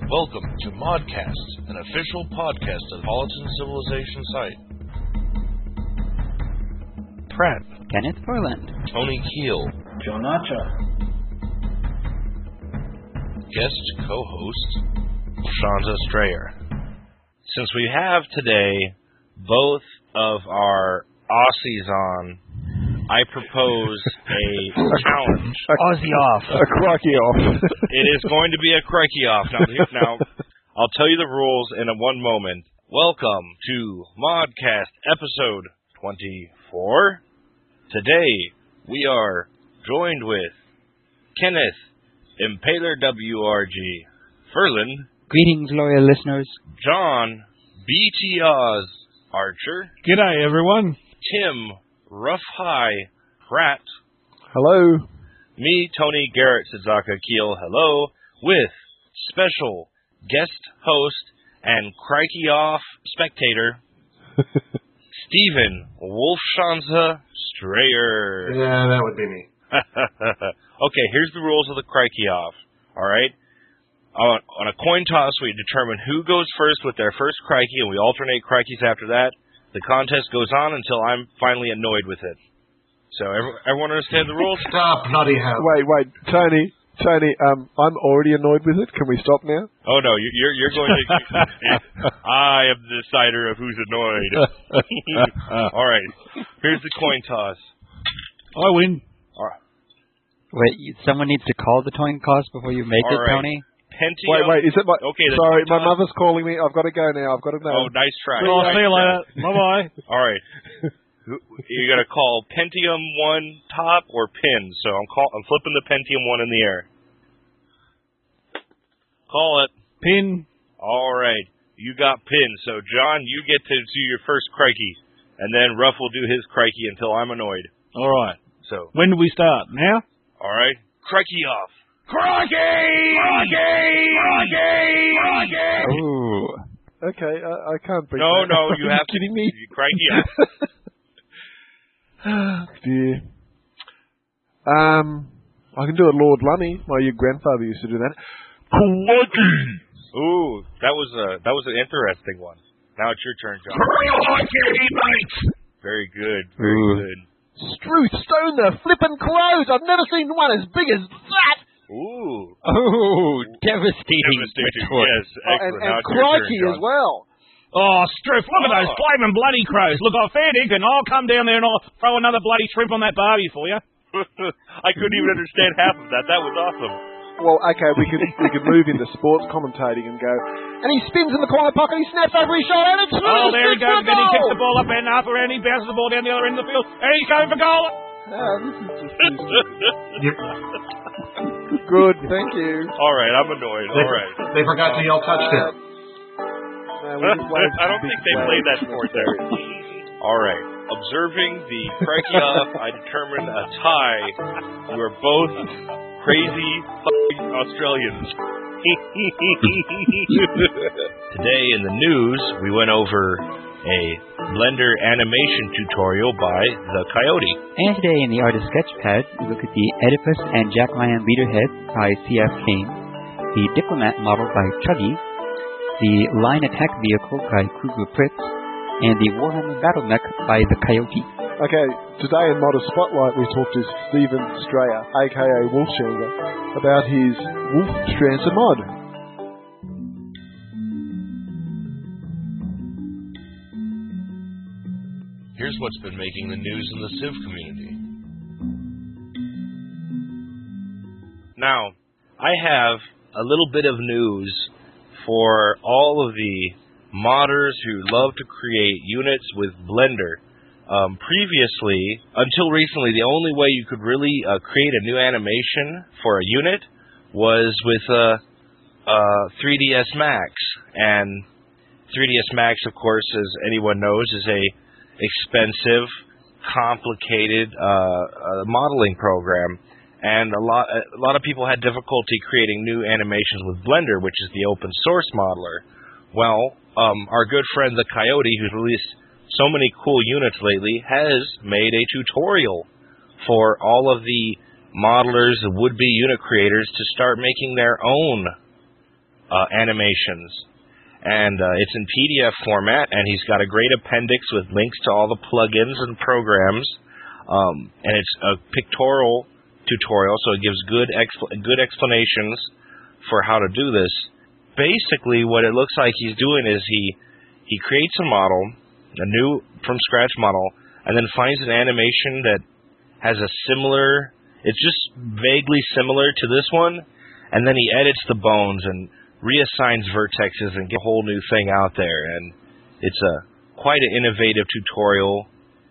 Welcome to Modcast, an official podcast of Politan Civilization site. Pratt. Kenneth Furland. Tony Keel. John Archer. Guest co-host, Shanta Strayer. Since we have today both of our Aussies on, I propose a challenge. Aussie off. A crikey off. It is going to be a crikey off. Now, I'll tell you the rules in one moment. Welcome to Modcast episode 24. Today, we are joined with Kenneth Impaler WRG Furlan. Greetings, loyal listeners. John BT Oz Archer. G'day, everyone. Tim Rough High Pratt. Hello. Me, Tony Garrett Sudzaka Keel. Hello. With special guest host and crikey off spectator, Stephen Wolfschanze Strayer. Yeah, that would be me. Okay, here's the rules of the crikey off. All right. On a coin toss, we determine who goes first with their first crikey, and we alternate crikeys after that. The contest goes on until I'm finally annoyed with it. So everyone understand the rules? Stop, bloody hell. Wait, Tony, I'm already annoyed with it. Can we stop now? Oh no, you're going to. I am the decider of who's annoyed. All right, here's the coin toss. I win. Wait, someone needs to call the coin toss before you make it, right. Tony? Pentium. Wait, is it my... Okay, sorry, my mother's calling me. I've got to go now. I've got to know. Oh, nice try. Oh, see you later. Bye-bye. All right. You're going to call Pentium 1 top or pin. So I'm flipping the Pentium 1 in the air. Call it. Pin. All right. You got pin. So, John, you get to do your first crikey. And then Ruff will do his crikey until I'm annoyed. All right. So. When do we start? Now? All right. Crikey off. Crikey! Ooh. Okay, I can't beat No, that. you have Are you kidding me? Crikey off. Dear. I can do it, Lord Lunny. My grandfather used to do that. Ooh, that was an interesting one. Now it's your turn, John. Very good. Very good. Struth, stone the flippin' crows. I've never seen one as big as that. Ooh. Oh, devastating. retort. Yes, excellent. And crikey as well. Oh, Struth, look at those flaming bloody crows. Look, I've fair dinkum. I'll come down there and I'll throw another bloody shrimp on that barbie for you. I couldn't even understand half of that. That was awesome. Well, okay, we could move into sports commentating and go. And he spins in the corner pocket. He snaps over his shoulder and it's Oh, there he goes. for Then he goal. kicks the ball up and up and he bounces the ball down the other end of the field and he's going for goal. This is just good. Thank you. All right, I'm annoyed. All right. They forgot to yell touchdown. I don't think they played that sport there. All right. Observing the crikey off, I determined a tie. You are both crazy Australians. Today in the news, we went over a Blender animation tutorial by The Coyote. And today in the Artist Sketchpad, we look at the Oedipus and Jack Lion Leaderhead by C.F. Kane, the Diplomat model by Chuggy, the Line Attack Vehicle by Kruger Fritz, and the Warhammer Battle Mech by The Coyote. Okay, today in Modder Spotlight we talked to Stephen Strayer, aka Wolfschanze, about his Wolfschanze mod. Here's what's been making the news in the Civ community. Now, I have a little bit of news for all of the modders who love to create units with Blender. Previously, until recently, the only way you could really create a new animation for a unit was with 3ds Max. And 3ds Max, of course, as anyone knows, is a expensive, complicated modeling program. And a lot of people had difficulty creating new animations with Blender, which is the open source modeler. Well, our good friend the Coyote, who's released so many cool units lately, has made a tutorial for all of the modelers, the would-be unit creators, to start making their own animations. And it's in PDF format, and he's got a great appendix with links to all the plugins and programs. And it's a pictorial tutorial, so it gives good explanations for how to do this. Basically, what it looks like he's doing is he creates a model, a new from-scratch model, and then finds an animation that has a similar, it's just vaguely similar to this one, and then he edits the bones and reassigns vertexes and get a whole new thing out there. And it's quite an innovative tutorial,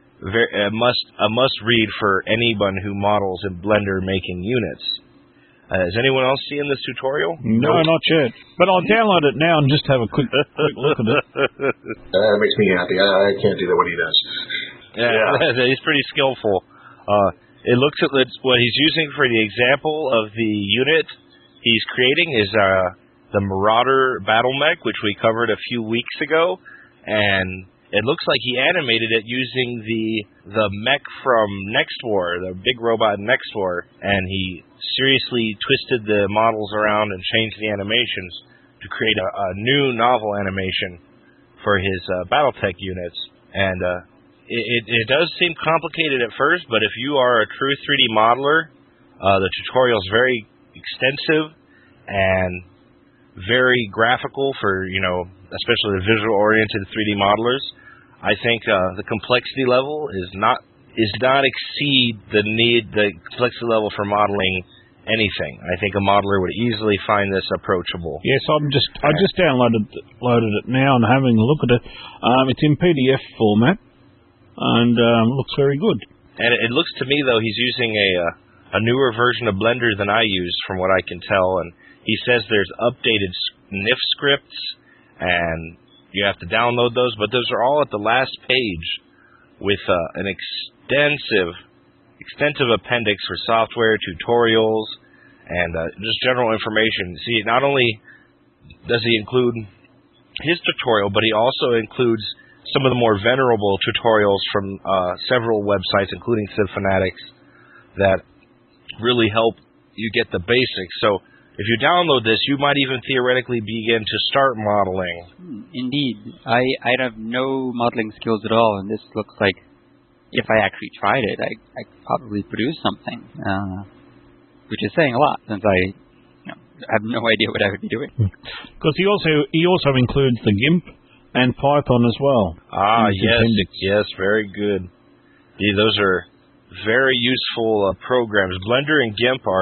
a must read for anyone who models in Blender making units. Is anyone else seeing this tutorial? No, not yet. But I'll download it now and just have a quick look at it. That makes me happy. I can't do what he does. Yeah. He's pretty skillful. It looks at what he's using for the example of the unit he's creating is the Marauder Battle Mech, which we covered a few weeks ago, and it looks like he animated it using the mech from Next War, the big robot in Next War, and he seriously twisted the models around and changed the animations to create a new novel animation for his Battletech units. And it does seem complicated at first, but if you are a true 3D modeler, the tutorial is very extensive and very graphical for, especially the visual-oriented 3D modelers. I think the complexity level is not exceed the complexity level for modeling anything. I think a modeler would easily find this approachable. Yes, I just downloaded it now and having a look at it. It's in PDF format and looks very good. And it looks to me though he's using a newer version of Blender than I use, from what I can tell. And he says there's updated NIF scripts and you have to download those, but those are all at the last page with an extensive appendix for software, tutorials, and just general information. See, not only does he include his tutorial, but he also includes some of the more venerable tutorials from several websites, including Civ-Fanatics, that really help you get the basics. So if you download this, you might even theoretically begin to start modeling. Indeed. I have no modeling skills at all, and this looks like if I actually tried it, I could probably produce something, which is saying a lot, since I have no idea what I would be doing. Because he also includes the GIMP and Python as well. Yes, very good. Yeah, those are very useful programs. Blender and GIMP are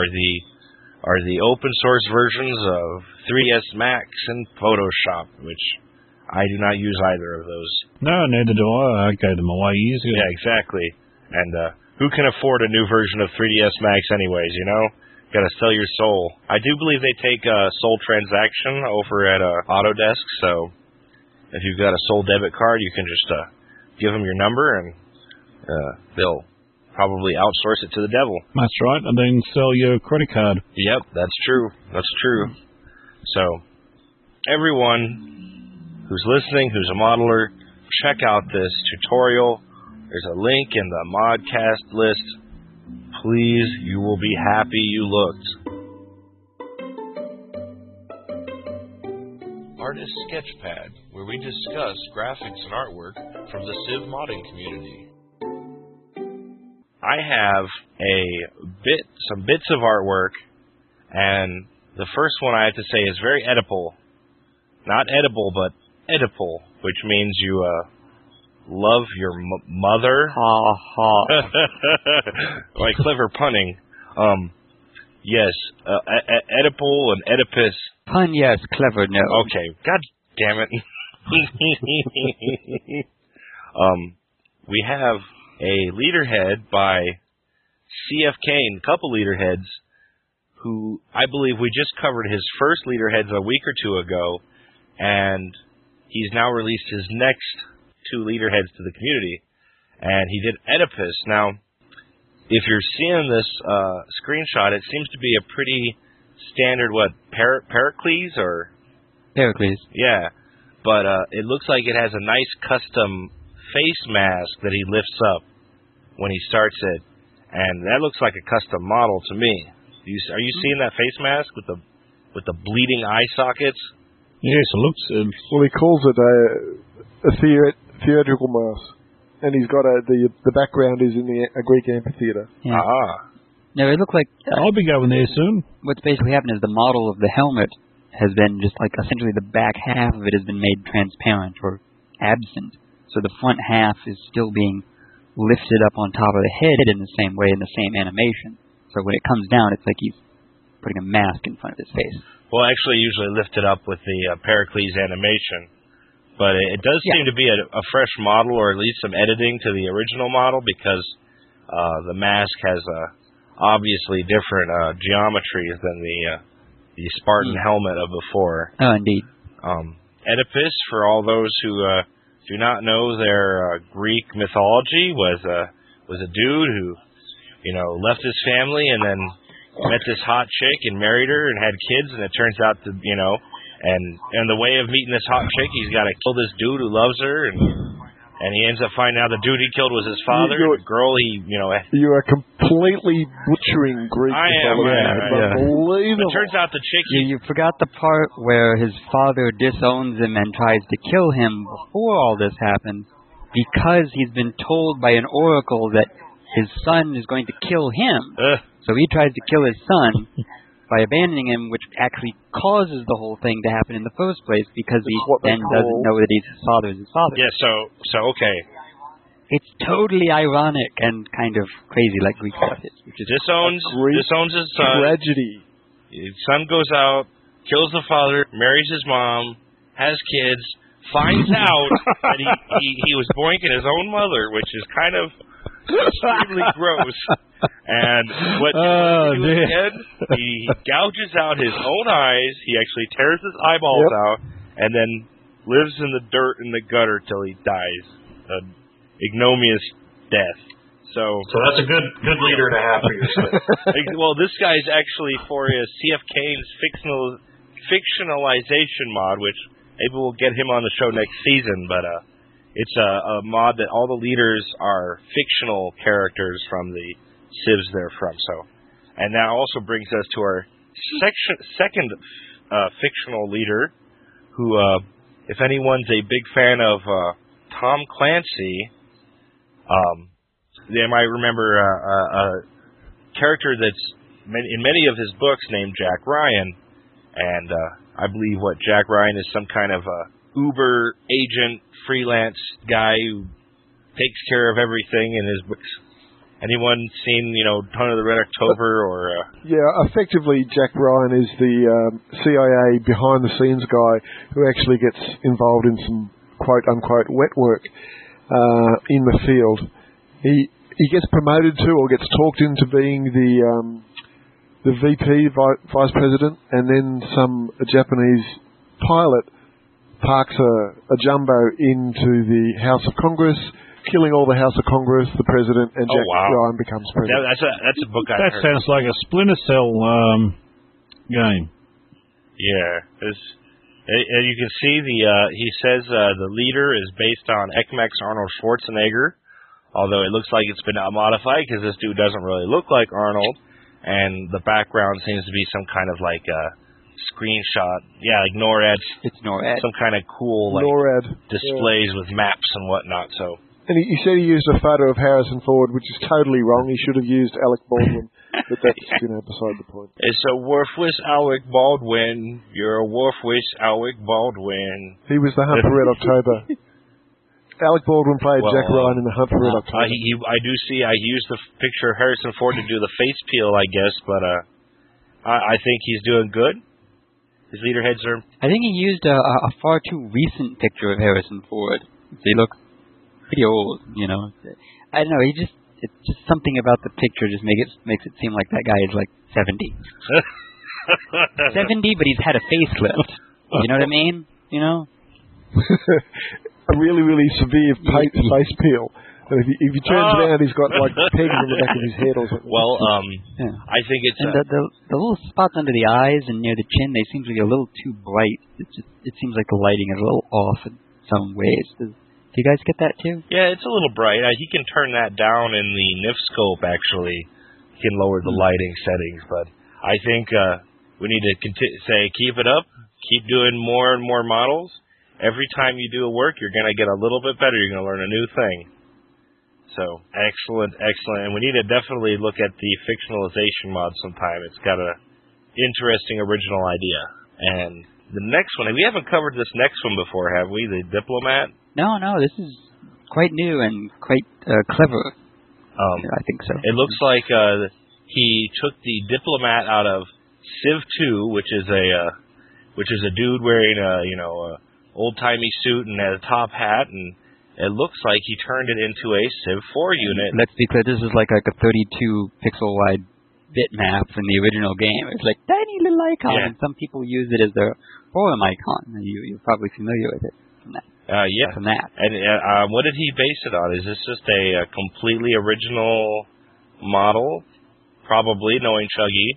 the open source versions of 3ds Max and Photoshop, which I do not use either of those. No, neither do I. I gave them away years ago. Yeah, exactly. And who can afford a new version of 3ds Max anyways, Got to sell your soul. I do believe they take soul transaction over at Autodesk, so if you've got a soul debit card, you can just give them your number and they'll probably outsource it to the devil. That's right, and then sell your credit card. Yep, that's true. That's true. So, everyone who's listening, who's a modeler, check out this tutorial. There's a link in the Modcast list. Please, you will be happy you looked. Artist Sketchpad, where we discuss graphics and artwork from the Civ modding community. I have some bits of artwork, and the first one I have to say is very Oedipal. Not edible, but Oedipal, which means you love your mother. Ha ha. Like clever punning. Yes, Oedipal and Oedipus. Pun, yes. Clever, no. Okay, god damn it. We have a leaderhead by C.F. Kane, a couple leaderheads, who I believe we just covered his first leaderheads a week or two ago, and he's now released his next two leaderheads to the community, and he did Oedipus. Now, if you're seeing this screenshot, it seems to be a pretty standard, Pericles or? Pericles. Yeah, but it looks like it has a nice custom face mask that he lifts up when he starts it, and that looks like a custom model to me. Are you seeing that face mask with the with the bleeding eye sockets. Yes, it looks. Well, he calls it a theatrical mass, and he's got the background is in a Greek amphitheater. Yeah. Ah. No, it looked like I'll be going there soon. what's basically happened is the model of the helmet has been just like essentially the back half of it has been made transparent or absent. So the front half is still being lifted up on top of the head in the same way, in the same animation. So when it comes down, it's like he's putting a mask in front of his face. Well, actually, usually lifted up with the Pericles animation. But it does seem to be a fresh model, or at least some editing to the original model, because the mask has obviously different geometries than the Spartan helmet of before. Oh, indeed. Oedipus, for all those who do not know their Greek mythology, was a dude who, left his family and then met this hot chick and married her and had kids, and it turns out to, and the way of meeting this hot chick, he's got to kill this dude who loves her, and he ends up finding out the dude he killed was his father. The girl You are completely butchering Greek mythology. Unbelievable. It turns out the chick... You forgot the part where his father disowns him and tries to kill him before all this happens, because he's been told by an oracle that his son is going to kill him. So he tries to kill his son by abandoning him, which actually causes the whole thing to happen in the first place, because he then doesn't know that his father is his father. Yeah, so okay. It's totally ironic and kind of crazy, like Greek stuff is. Which is disowns his son. Tragedy. His son goes out, kills the father, marries his mom, has kids, finds out that he was boinking his own mother, which is kind of extremely gross. And what he did, he gouges out his own eyes, he actually tears his eyeballs out, and then lives in the dirt in the gutter till he dies an ignominious death. So that's a good leader to have for yourself. Well, this guy's actually for his C.F. Kane's fictionalization mod, which maybe we'll get him on the show next season, but it's a mod that all the leaders are fictional characters from the civs they're from. So, and that also brings us to our second fictional leader, who, if anyone's a big fan of Tom Clancy, they might remember a character that's in many of his books named Jack Ryan, and I believe Jack Ryan is some kind of Uber agent, freelance guy who takes care of everything in his books. Anyone seen, Hunt of the Red October or... Yeah, effectively Jack Ryan is the CIA behind-the-scenes guy who actually gets involved in some quote-unquote wet work in the field. He gets promoted to, or gets talked into being the VP, Vice President, and then some Japanese pilot parks a jumbo into the House of Congress, killing all the House of Congress, the President, and Jack Ryan becomes President. That's a book I heard. That sounds like a Splinter Cell game. Yeah. And you can see he says the leader is based on Ekmek's Arnold Schwarzenegger, although it looks like it's been modified because this dude doesn't really look like Arnold, and the background seems to be some kind of like screenshot. Yeah, like NORAD. It's NORAD. Some kind of cool NORAD displays with maps and whatnot. So. And he said he used a photo of Harrison Ford, which is totally wrong. He should have used Alec Baldwin, but that's beside the point. It's a worthless Alec Baldwin. You're a worthless Alec Baldwin. He was the Hunt for Red October. Alec Baldwin played Jack Ryan in the Hunt for Red October. I do see. I used the picture of Harrison Ford to do the face peel, I guess, but I think he's doing good. His leader heads are... I think he used a far too recent picture of Harrison Ford. They look pretty old, I don't know, it's just something about the picture just makes it seem like that guy is like 70. 70, but he's had a facelift. You know what I mean? A really, really severe face peel. And if he turns around, he's got like pegs in the back of his head or something. Well, I think it's... And the little spots under the eyes and near the chin, they seem to be a little too bright. It seems like the lighting is a little off in some ways. Do you guys get that too? Yeah, it's a little bright. He can turn that down in the NIF scope, actually. He can lower the lighting settings, but I think We need to say, keep it up, keep doing more and more models. Every time you do a work, you're going to get a little bit better. You're going to learn a new thing. So, excellent. And we need to definitely look at the fictionalization mod sometime. It's got a interesting original idea. And the next one, we haven't covered this next one before, have we? The Diplomat? No, this is quite new and quite clever. I think so. It looks like he took the Diplomat out of Civ 2, which is a dude wearing a old-timey suit and a top hat, and it looks like he turned it into a Civ 4 unit. Let's be clear, this is like a 32 pixel wide bitmap from the original game. It's like tiny little icon, and some people use it as their forum icon. You're probably familiar with it from that. Yeah. From that. And what did he base it on? Is this just a completely original model? Probably, knowing Chuggy.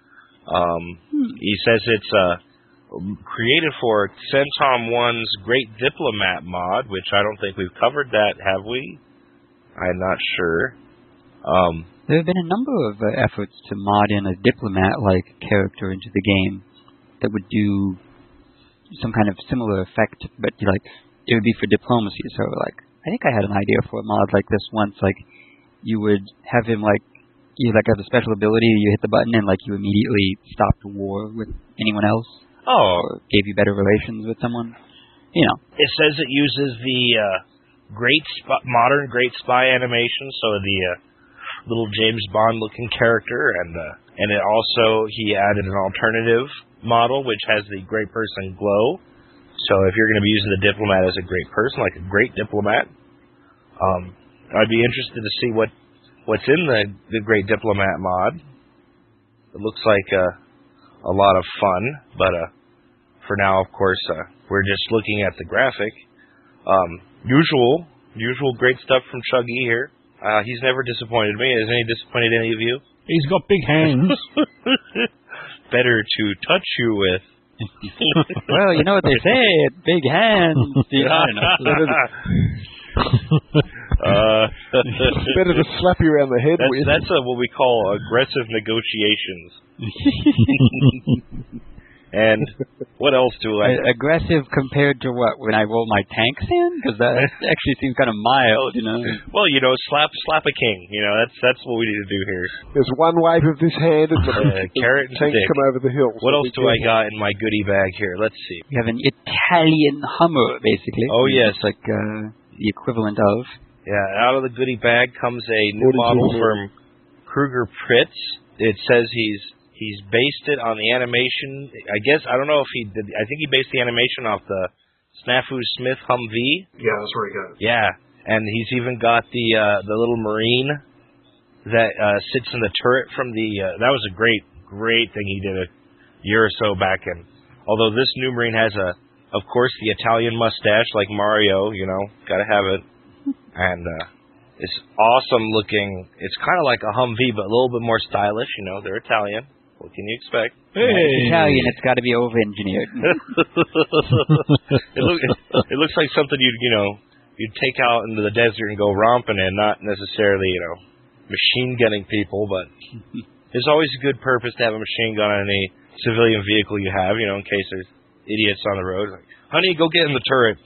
He says it's created for Centom 1's Great Diplomat mod, which I don't think we've covered that, have we? I'm not sure. There have been a number of efforts to mod in a diplomat-like character into the game that would do some kind of similar effect, but it would be for diplomacy. So I think I had an idea for a mod like this once. You would have him you have a special ability. You hit the button and you immediately stopped a war with anyone else. Oh, or gave you better relations with someone. It says it uses the modern Great Spy animation, so the little James Bond looking character, and it also he added an alternative model which has the Great Person glow. So if you're going to be using the Diplomat as a great person, like a Great Diplomat, I'd be interested to see what's in the Great Diplomat mod. It looks like a lot of fun, but for now, of course, we're just looking at the graphic. Usual great stuff from Chuggy here. He's never disappointed me. Has he disappointed any of you? He's got big hands. Better to touch you with. Well, you know what they say, big hands. Better to slap you around the head with. That's what we call aggressive negotiations. And what else do I... Aggressive compared to what? When I roll my tanks in? Because that actually seems kind of mild, Well, slap a king. That's what we need to do here. There's one wave of this hand and the carrot and tanks stick. come over the hill. What else do I got in my goodie bag here? Let's see. You have an Italian Hummer, basically. Oh, yes. It's like the equivalent of... Yeah, out of the goodie bag comes a new model from Kruger Pritz. It says he's based it on the animation. I don't know if he did. I think he based the animation off the Snafu Smith Humvee. Yeah, that's where he got it. Yeah, and he's even got the little Marine that sits in the turret from the. That was a great thing he did a year or so back. And although this new Marine has of course, the Italian mustache like Mario. Got to have it, and it's awesome looking. It's kind of like a Humvee, but a little bit more stylish. They're Italian. What can you expect? Hey. It's Italian, it's got to be over-engineered. It looks like something you'd take out into the desert and go romping in, not necessarily, machine gunning people, but there's always a good purpose to have a machine gun on any civilian vehicle you have, in case there's idiots on the road. Like, honey, go get in the turret.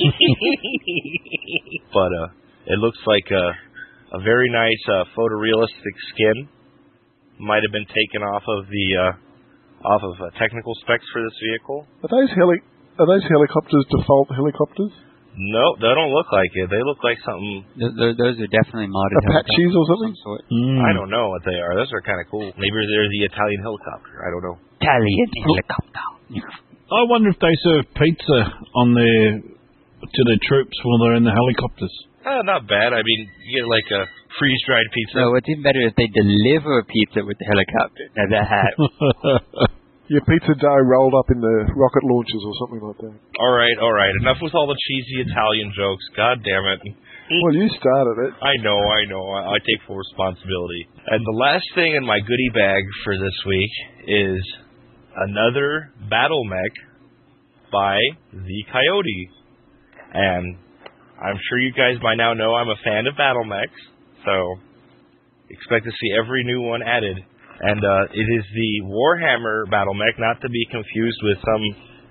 But it looks like a very nice photorealistic skin. Might have been taken off of technical specs for this vehicle. Are those helicopters default helicopters? No, they don't look like it. They look like something. Those are definitely modded Apaches or something? Some sort. I don't know what they are. Those are kind of cool. Maybe they're the Italian helicopter. I don't know. Italian helicopter. I wonder if they serve pizza to their troops while they're in the helicopters. Not bad. I mean, you get like a freeze-dried pizza. No, it's even better if they deliver pizza with the helicopter. Now that. Your pizza dough rolled up in the rocket launchers or something like that. All right. Enough with all the cheesy Italian jokes. God damn it. Well, you started it. I know. I take full responsibility. And the last thing in my goodie bag for this week is another battle mech by the Coyote. And I'm sure you guys by now know I'm a fan of battle mechs, so expect to see every new one added. And it is the Warhammer battle mech, not to be confused with some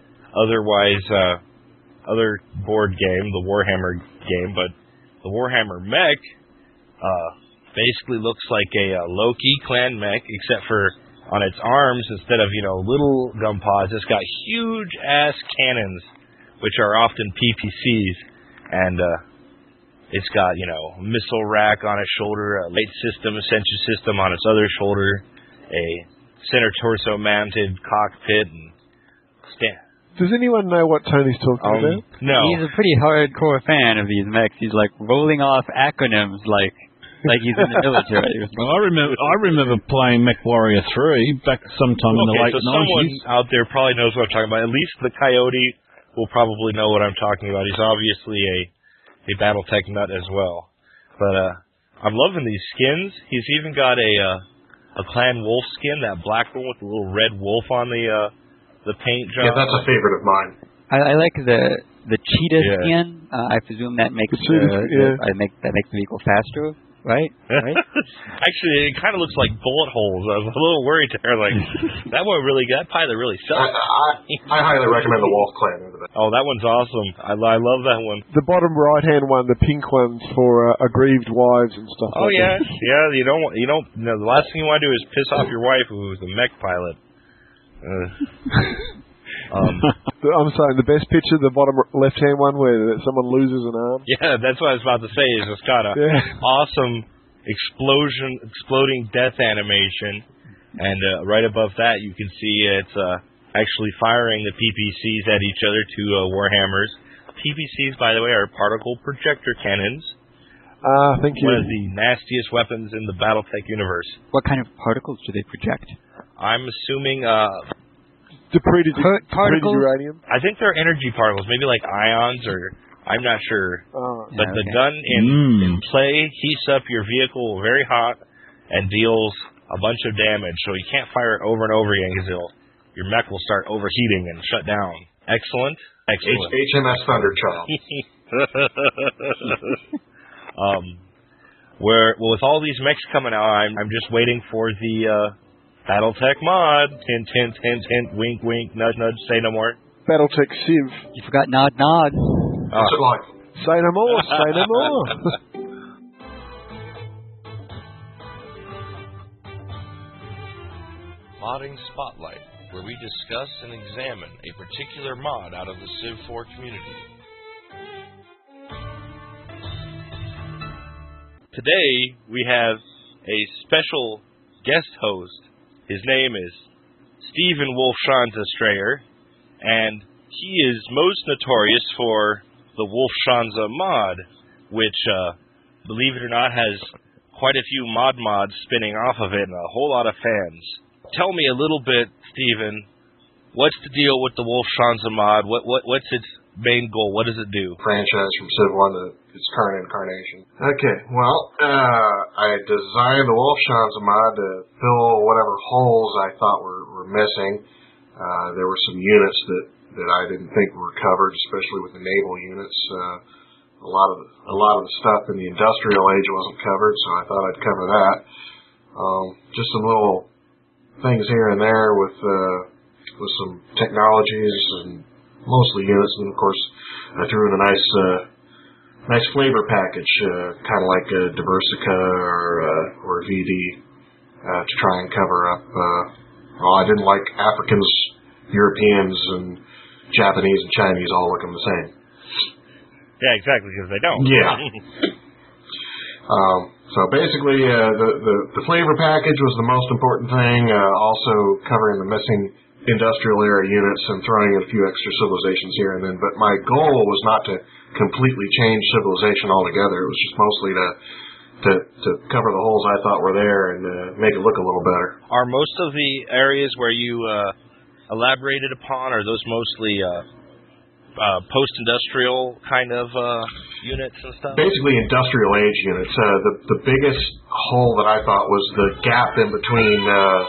other board game, the Warhammer game, but the Warhammer mech basically looks like a Loki clan mech, except for on its arms, instead of, little gun pods, it's got huge-ass cannons, which are often PPCs, and it's got, a missile rack on its shoulder, a light system, a sensor system on its other shoulder, a center torso mounted cockpit, and Does anyone know what Tony's talking about? No. He's a pretty hardcore fan of these mechs. He's like rolling off acronyms like he's in the military. Well, I remember playing MechWarrior 3 back sometime in the late 90s. Someone out there probably knows what I'm talking about. At least the Coyote will probably know what I'm talking about. He's obviously a BattleTech nut as well. But I'm loving these skins. He's even got a Clan Wolf skin, that black one with the little red wolf on the paint job. Yeah, that's a favorite of mine. I like the cheetah skin. I presume that makes that makes the vehicle faster, right? Actually, it kind of looks like bullet holes. I was a little worried there. Like, that one that pilot really sucks. I highly recommend the Wolf Clan over that. Oh, that one's awesome. I love that one. The bottom right-hand one, the pink one's for aggrieved wives and stuff. Oh, like yeah. that. Yeah, the last thing you want to do is piss off your wife who's a mech pilot. I'm saying the best picture, the bottom left-hand one where someone loses an arm. Yeah, that's what I was about to say. Is it's got a awesome exploding death animation, and right above that you can see it's actually firing the PPCs at each other, two Warhammers. PPCs, by the way, are particle projector cannons. Thank you. One of the nastiest weapons in the BattleTech universe. What kind of particles do they project? I'm assuming depleted uranium. I think they're energy particles, maybe like ions, or I'm not sure. But the gun in play heats up your vehicle very hot and deals a bunch of damage. So you can't fire it over and over again because your mech will start overheating and shut down. Excellent. HMS Thunderchild. With all these mechs coming out, I'm just waiting for the BattleTech mod. Hint, hint, hint, hint, wink, wink, nudge, nudge, say no more. BattleTech Civ. You forgot nod, nod. What's it like? Say no more, say no more. Modding Spotlight, where we discuss and examine a particular mod out of the Civ 4 community. Today, we have a special guest host. His name is Stephen Wolfschanze Strayer, and he is most notorious for the Wolfschanze mod, which, believe it or not, has quite a few mods spinning off of it and a whole lot of fans. Tell me a little bit, Stephen, what's the deal with the Wolfschanze mod? What's its main goal? What does it do? Franchise from Civ 1 to its current incarnation. Okay, well, I designed the Wolfschanze mod to fill whatever holes I thought were missing. There were some units that I didn't think were covered, especially with the naval units. A lot of the stuff in the industrial age wasn't covered, so I thought I'd cover that. Just some little things here and there with some technologies and mostly units, and of course I threw in a nice flavor package, kind of like a Diversica or a VD, to try and cover up. I didn't like Africans, Europeans, and Japanese and Chinese all looking the same. Yeah, exactly, because they don't. Yeah. So basically, the flavor package was the most important thing. Also covering the missing industrial era units and throwing in a few extra civilizations here and then. But my goal was not to completely change civilization altogether. It was just mostly to cover the holes I thought were there and make it look a little better. Are most of the areas where you elaborated upon, are those mostly post-industrial kind of units and stuff? Basically industrial age units. The biggest hole that I thought was the gap in between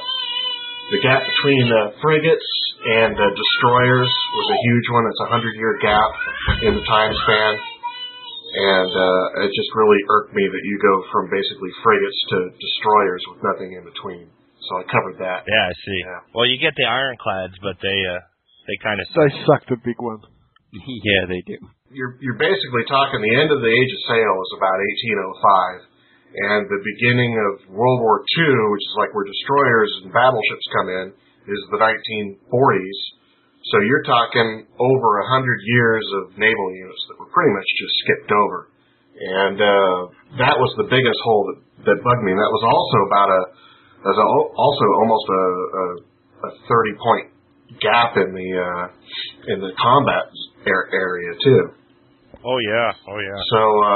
frigates and destroyers was a huge one. It's a 100-year gap in the time span. And it just really irked me that you go from basically frigates to destroyers with nothing in between. So I covered that. Yeah, I see. Yeah. Well, you get the ironclads, but they kind of They suck the big one. Yeah, they do. You're basically talking the end of the Age of Sail is about 1805, and the beginning of World War II, which is like where destroyers and battleships come in, is the 1940s. So you're talking over 100 years of naval units that were pretty much just skipped over. And that was the biggest hole that bugged me. And that was also also almost a 30-point gap in the combat area too. Oh yeah. So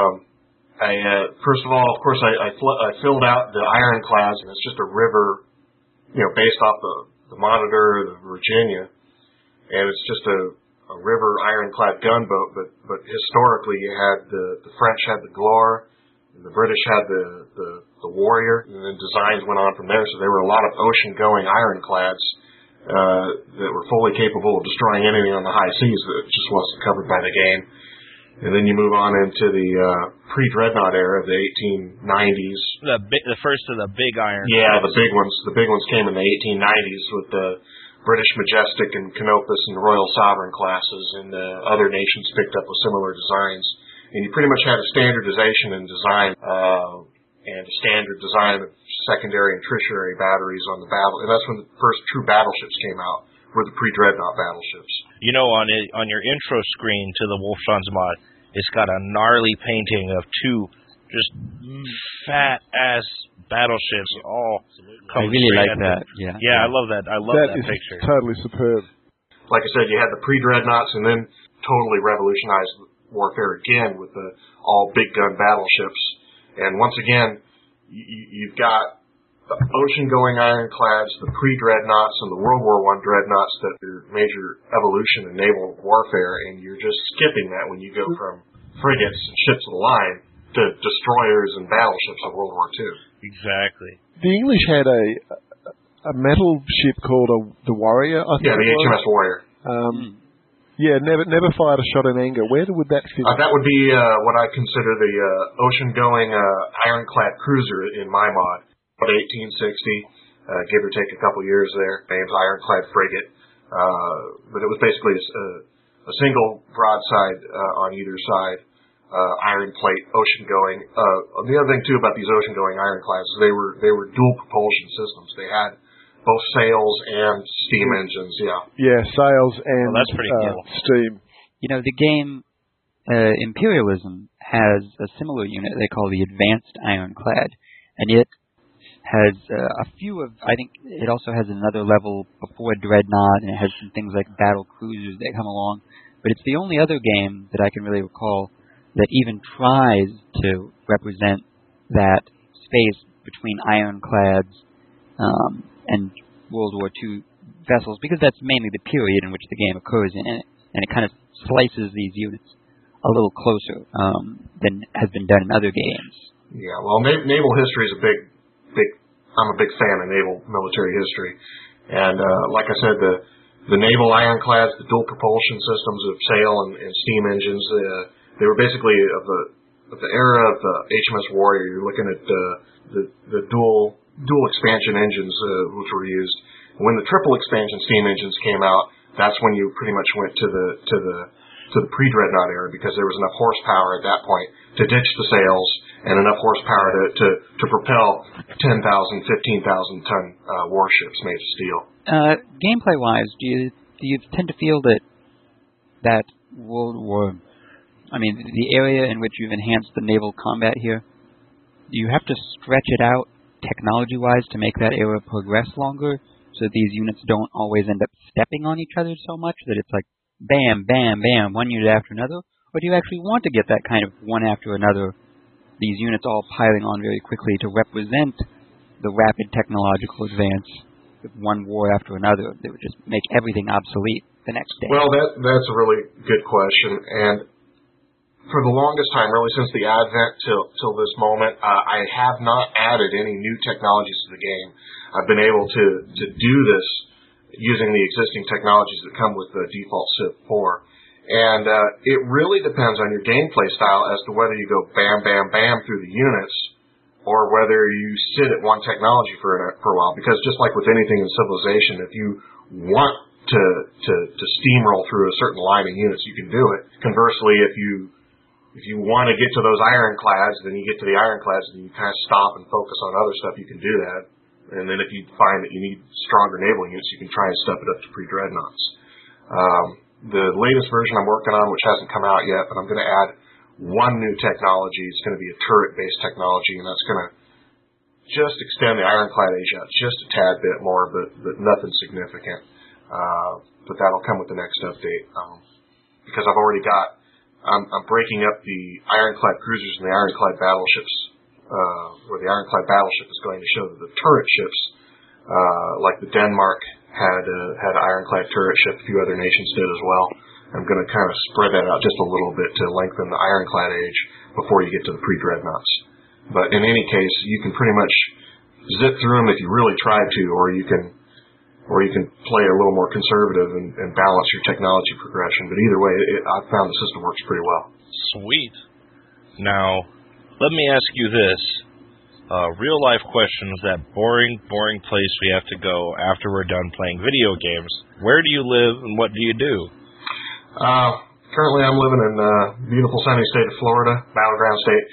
first of all, of course, I filled out the ironclads, and it's just a river, based off the Monitor, the Virginia, and it's just a river ironclad gunboat. But historically, you had the French had the Gloire, and the British had the Warrior, and then designs went on from there. So there were a lot of ocean-going ironclads that were fully capable of destroying anything on the high seas that just wasn't covered by the game. And then you move on into the pre-dreadnought era of the 1890s. The first of the big iron. Yeah, the big ones. The big ones came in the 1890s with the British Majestic and Canopus and Royal Sovereign classes, and other nations picked up with similar designs. And you pretty much had a standardization in design and a standard design of secondary and tertiary batteries on the battle. And that's when the first true battleships came out, were the pre-dreadnought battleships. On your intro screen to the Wolfschanze mod, it's got a gnarly painting of two just fat-ass battleships all I really like that. Yeah, I love that. I love that picture. That is totally superb. Like I said, you had the pre-dreadnoughts, and then totally revolutionized warfare again with the all big gun battleships. And once again, you've got the ocean-going ironclads, the pre-dreadnoughts, and the World War I dreadnoughts that are major evolution in naval warfare, and you're just skipping that when you go from frigates and ships of the line to destroyers and battleships of World War II. Exactly. The English had a metal ship called the Warrior, I think. Yeah, the HMS Warrior. Yeah, never fired a shot in anger. Where would that fit? That would be what I consider the ocean-going ironclad cruiser in my mod. About 1860, give or take a couple years there. Named ironclad frigate, but it was basically a single broadside on either side, iron plate, ocean-going. The other thing too about these ocean-going ironclads is they were dual propulsion systems. They had both sails and steam engines. Yeah, sails and that's pretty cool. Steam. The game Imperialism has a similar unit they call the Advanced Ironclad, and it has a few of, I think it also has another level before Dreadnought, and it has some things like battle cruisers that come along. But it's the only other game that I can really recall that even tries to represent that space between ironclads and World War II vessels, because that's mainly the period in which the game occurs in, and it kind of slices these units a little closer than has been done in other games. Yeah, well, naval history is I'm a big fan of naval military history, and like I said, the naval ironclads, the dual propulsion systems of sail and steam engines, they were basically of the era of the HMS Warrior. You're looking at the dual expansion engines which were used. When the triple expansion steam engines came out, that's when you pretty much went to the pre-dreadnought era, because there was enough horsepower at that point to ditch the sails and enough horsepower to propel 10,000, 15,000 ton warships made of steel. Gameplay-wise, do you tend to feel that World War, the area in which you've enhanced the naval combat here, do you have to stretch it out technology-wise to make that era progress longer, so that these units don't always end up stepping on each other so much that it's like bam, bam, bam, one unit after another? Or do you actually want to get that kind of one after another, these units all piling on very quickly to represent the rapid technological advance of one war after another that would just make everything obsolete the next day? Well, that's a really good question. And for the longest time, really since the advent till this moment, I have not added any new technologies to the game. I've been able to do this using the existing technologies that come with the default Civ 4. And it really depends on your gameplay style as to whether you go bam, bam, bam through the units, or whether you sit at one technology for a while. Because just like with anything in civilization, if you want to steamroll through a certain line of units, you can do it. Conversely, if you want to get to those ironclads, then you get to the ironclads and you kind of stop and focus on other stuff, you can do that. And then if you find that you need stronger naval units, you can try and step it up to pre-dreadnoughts. The latest version I'm working on, which hasn't come out yet, but I'm going to add one new technology. It's going to be a turret-based technology, and that's going to just extend the ironclad age out just a tad bit more, but nothing significant. But that'll come with the next update. Because I've already got, I'm breaking up the ironclad cruisers and the ironclad battleships, where the ironclad battleship is going to show that the turret ships, like the Denmark had ironclad turret ship, a few other nations did as well. I'm going to kind of spread that out just a little bit to lengthen the ironclad age before you get to the pre-dreadnoughts. But in any case, you can pretty much zip through them if you really try to, or you can play a little more conservative and balance your technology progression. But either way, I've found the system works pretty well. Sweet. Now, let me ask you this. Real-life questions, that boring place we have to go after we're done playing video games. Where do you live and what do you do? Currently I'm living in the beautiful sunny state of Florida, battleground state.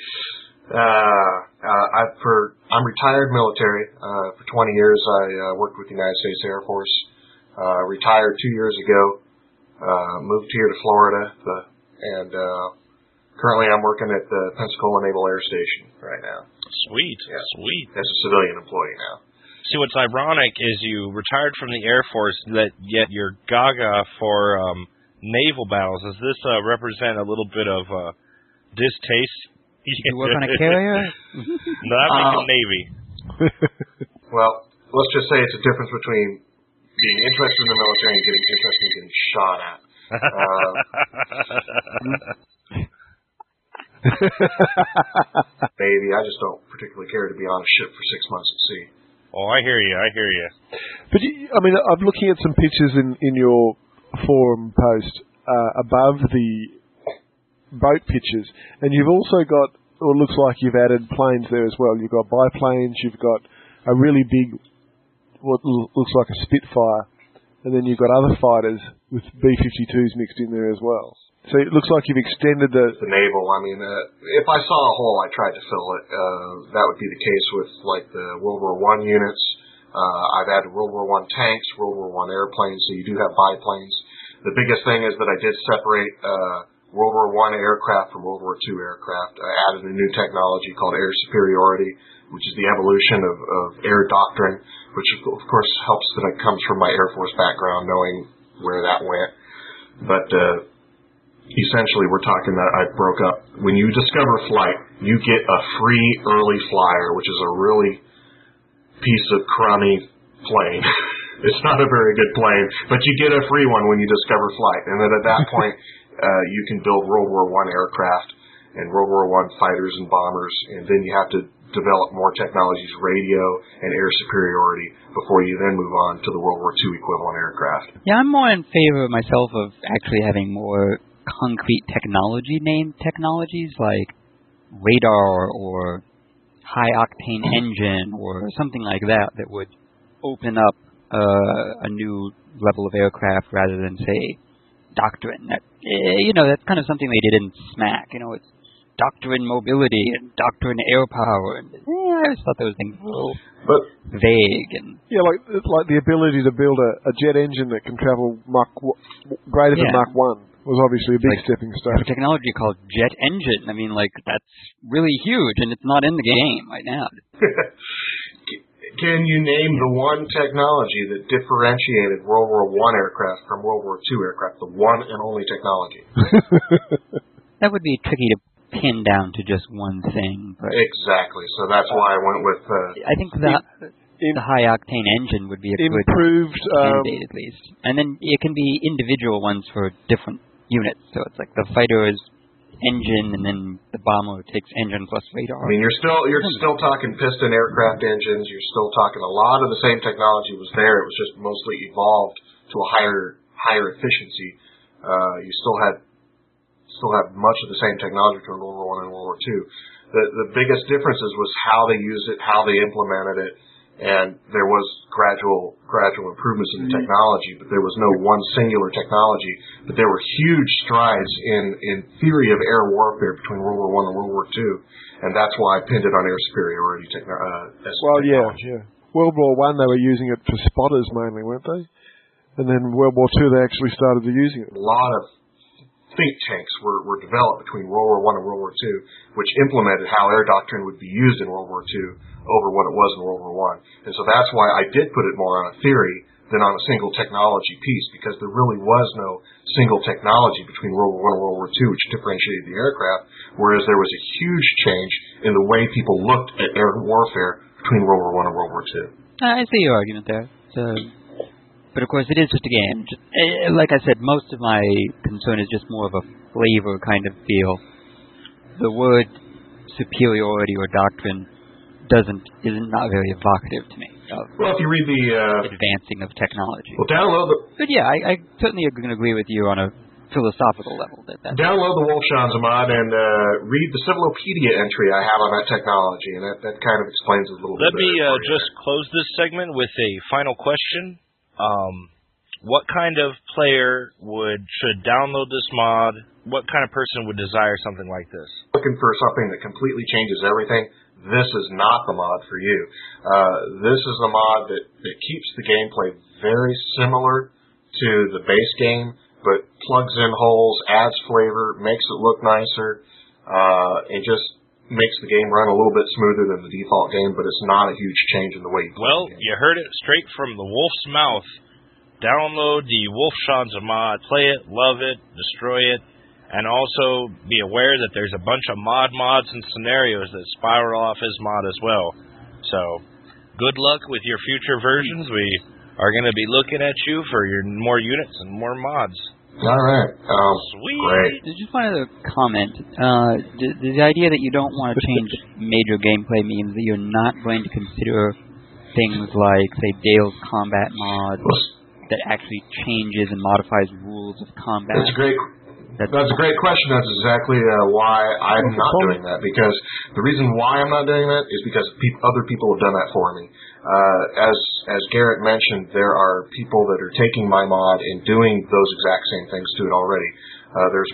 I'm retired military. For 20 years I worked with the United States Air Force. Retired 2 years ago. Moved here to Florida, and currently I'm working at the Pensacola Naval Air Station right now. Sweet, yeah. Sweet. As a civilian employee now. See, what's ironic is you retired from the Air Force, yet you're gaga for naval battles. Does this represent a little bit of distaste? You work on a carrier? No, I'm in the Navy. Well, let's just say it's a difference between being interested in the military and getting interested in getting shot at. Maybe. I just don't particularly care to be on a ship for 6 months at sea. Oh, I hear you. But, I mean, I'm looking at some pictures in your forum post above the boat pictures, and you've also got, or it looks like you've added planes there as well. You've got biplanes, you've got a really big, what looks like a Spitfire, and then you've got other fighters with B-52s mixed in there as well. So it looks like you've extended the naval. I mean, if I saw a hole, I tried to fill it. That would be the case with like the World War I units. I've added World War I tanks, World War I airplanes, so you do have biplanes. The biggest thing is that I did separate World War I aircraft from World War II aircraft. I added a new technology called air superiority, which is the evolution of air doctrine, which of course helps that it comes from my Air Force background, knowing where that went. But essentially, we're talking that I broke up. When you discover flight, you get a free early flyer, which is a really piece of crummy plane. It's not a very good plane, but you get a free one when you discover flight. And then at that point, you can build World War I aircraft and World War I fighters and bombers, and then you have to develop more technologies, radio and air superiority, before you then move on to the World War II equivalent aircraft. Yeah, I'm more in favor myself of actually having more concrete technology-named technologies like radar or high-octane engine or something like that would open up a new level of aircraft rather than, say, doctrine. That's kind of something they did in SMAC. It's doctrine mobility and doctrine air power. And, I always thought those things were a little vague. And like the ability to build a jet engine that can travel greater than Mach 1 was obviously a big stepping stone. A technology called jet engine. I mean, that's really huge, and it's not in the game right now. Can you name the one technology that differentiated World War I aircraft from World War II aircraft? The one and only technology. That would be tricky to pin down to just one thing. But exactly. So that's why I went with... I think the high-octane engine would be a good candidate, at least. And then it can be individual ones for different units. So it's like the fighter's engine, and then the bomber takes engine plus radar. I mean, you're still talking piston aircraft engines. You're still talking a lot of the same technology was there. It was just mostly evolved to a higher efficiency. You still had much of the same technology between World War I and World War II. The biggest differences was how they used it, how they implemented it, and there was gradual improvements in the technology, but there was no one singular technology. But there were huge strides in theory of air warfare between World War I and World War II, and that's why I pinned it on air superiority technology. Yeah. World War I, they were using it for spotters mainly, weren't they? And then World War II, they actually started using it. A lot of think tanks were developed between World War I and World War II, which implemented how air doctrine would be used in World War II over what it was in World War I. And so that's why I did put it more on a theory than on a single technology piece, because there really was no single technology between World War I and World War II which differentiated the aircraft, whereas there was a huge change in the way people looked at air warfare between World War I and World War II. I see your argument there. But of course, it is just a game. Like I said, most of my concern is just more of a flavor kind of feel. The word superiority or doctrine is not very evocative to me. Well, if you read the advancing of technology. Well, download the. But yeah, I certainly can agree with you on a philosophical level. Download the Wolfschanzermod and read the Civilopedia entry I have on that technology, and that kind of explains it a little bit. Let me just close this segment with a final question. What kind of player should download this mod? What kind of person would desire something like this? Looking for something that completely changes everything, this is not the mod for you. This is a mod that keeps the gameplay very similar to the base game, but plugs in holes, adds flavor, makes it look nicer, and just makes the game run a little bit smoother than the default game, but it's not a huge change in the way you play the game. You heard it straight from the wolf's mouth. Download the Wolfschanzer mod, play it, love it, destroy it, and also be aware that there's a bunch of mods and scenarios that spiral off his mod as well. So, good luck with your future versions. We are going to be looking at you for your more units and more mods. All right. Sweet. Great. I just wanted to comment. The idea that you don't want to change major gameplay means that you're not going to consider things like, say, Dale's combat mod that actually changes and modifies rules of combat. That's a great question. That's exactly why I'm not doing that. Because the reason why I'm not doing that is because other people have done that for me. As Garrett mentioned, there are people that are taking my mod and doing those exact same things to it already. There's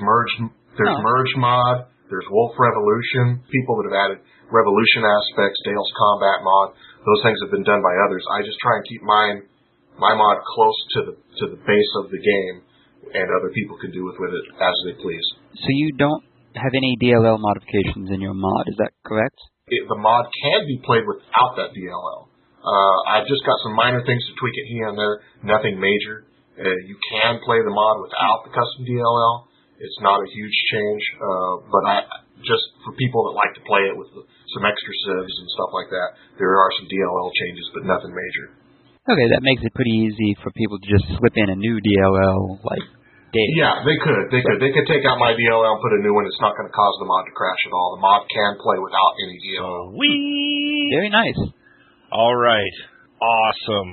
Merge mod, there's Wolf Revolution, people that have added Revolution aspects, Dale's Combat mod. Those things have been done by others. I just try and keep my mod close to the base of the game, and other people can do with it as they please. So you don't have any DLL modifications in your mod, is that correct? The mod can be played without that DLL. I've just got some minor things to tweak it here and there, nothing major. You can play the mod without the custom DLL. It's not a huge change, but just for people that like to play it with some extra civs and stuff like that, there are some DLL changes, but nothing major. Okay, that makes it pretty easy for people to just slip in a new DLL, like Dave. Yeah, they could. They could take out my DLL and put a new one. It's not going to cause the mod to crash at all. The mod can play without any DLL. Very nice. All right. Awesome.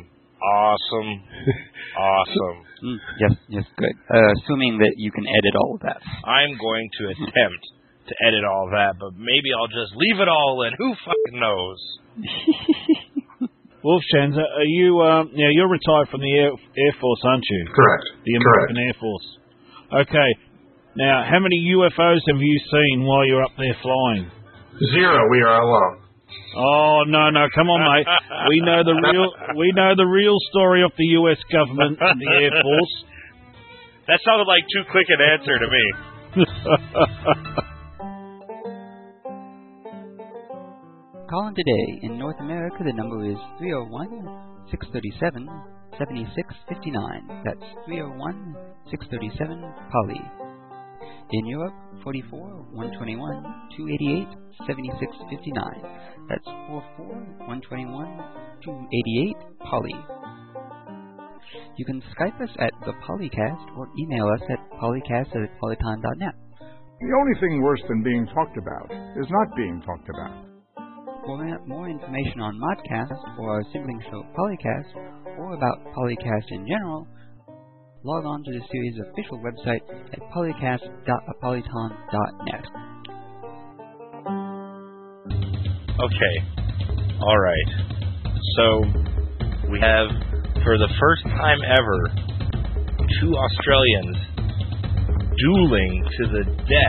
Yes, good. Assuming that you can edit all of that. I'm going to attempt to edit all that, but maybe I'll just leave it all in. Who fucking knows? Wolfschanzer, are you? You're retired from the Air Force, aren't you? Correct. The American Air Force. Okay. Now, how many UFOs have you seen while you're up there flying? 0. We are alone. Oh no! Come on, mate. We know the real story of the U.S. government and the Air Force. That sounded like too quick an answer to me. Call in today. In North America, the number is 301-637-7659. That's 301-637-POLY. In Europe, 44-121-288-7659. That's 44-121-288-POLY. You can Skype us at the Polycast or email us at polycast@polyton.net. The only thing worse than being talked about is not being talked about. For more information on Modcast or our sibling show Polycast, or about Polycast in general, log on to the series' official website at polycast.apolyton.net. Okay. All right. So we have, for the first time ever, 2 Australians dueling to the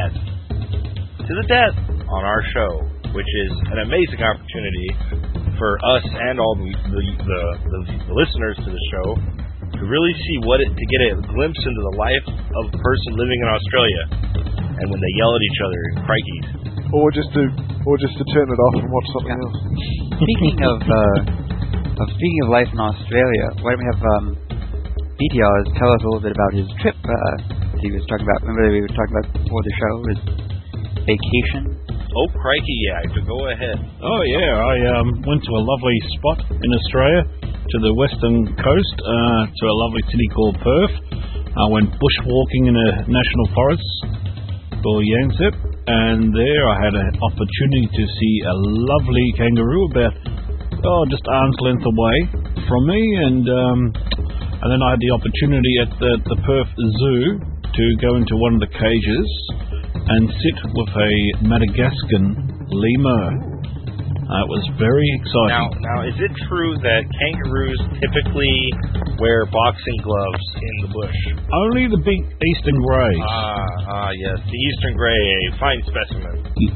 death on our show, which is an amazing opportunity for us and all the listeners to the show to really see to get a glimpse into the life of a person living in Australia, and when they yell at each other, crikeys. Or just to turn it off and watch something else. Speaking of life in Australia, why don't we have BTR tell us a little bit about his trip? He was talking about. Remember we were talking about before the show his vacation. Oh crikey! Yeah, go ahead. Oh yeah, I went to a lovely spot in Australia, to the western coast, to a lovely city called Perth. I went bushwalking in a national forest called Yansep, and there I had an opportunity to see a lovely kangaroo about just arm's length away from me, and then I had the opportunity at the Perth Zoo to go into one of the cages and sit with a Madagascan lemur. It was very exciting. Now, is it true that kangaroos typically wear boxing gloves in the bush? Only the big eastern greys. Yes, the eastern grey, a fine specimen.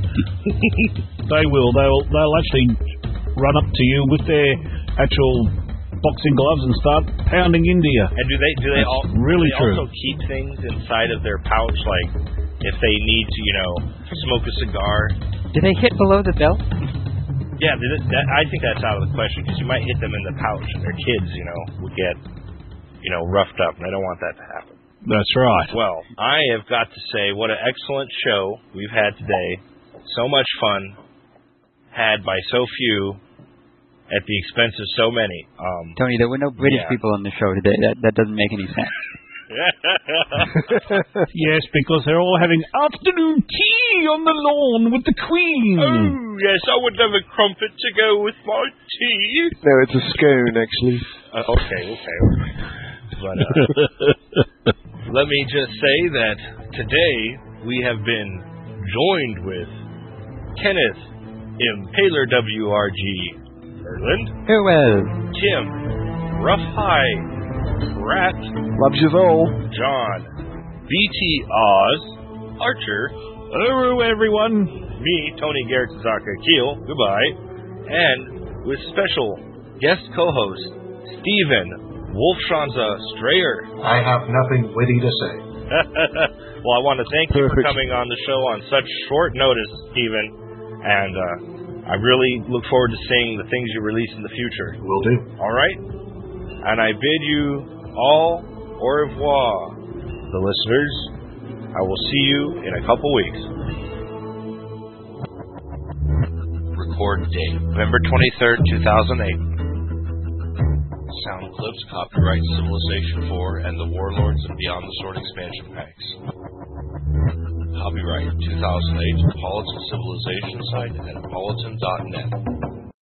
They will. They'll actually run up to you with their actual boxing gloves and start pounding into you. And do they also keep things inside of their pouch, like if they need to, smoke a cigar? Do they hit below the belt? Yeah, I think that's out of the question, because you might hit them in the pouch, and their kids, would get, roughed up, and I don't want that to happen. That's right. Well, I have got to say, what an excellent show we've had today. So much fun, had by so few, at the expense of so many. Tony, there were no British people on the show today. That doesn't make any sense. Yes, because they're all having afternoon tea on the lawn with the Queen. Oh, yes, I would love a crumpet to go with my tea. No, it's a scone, actually. Okay. But let me just say that today we have been joined with Kenneth Impaler WRG Erland. Farewell. Tim Rough High Rat. Loves you all. John BT Oz Archer. Hello, everyone. Me, Tony Garrett Zaka Keel. Goodbye. And with special guest co-host Stephen Wolfschanza Strayer. I have nothing witty to say. Well, I want to thank you for coming on the show on such short notice, Stephen. And I really look forward to seeing the things you release in the future. Will do. All right? And I bid you all au revoir. The listeners, I will see you in a couple weeks. Record date, November 23rd, 2008. Sound clips, copyright Civilization 4 and the Warlords and Beyond the Sword expansion packs. Copyright 2008, Politan Civilization site at politan.net.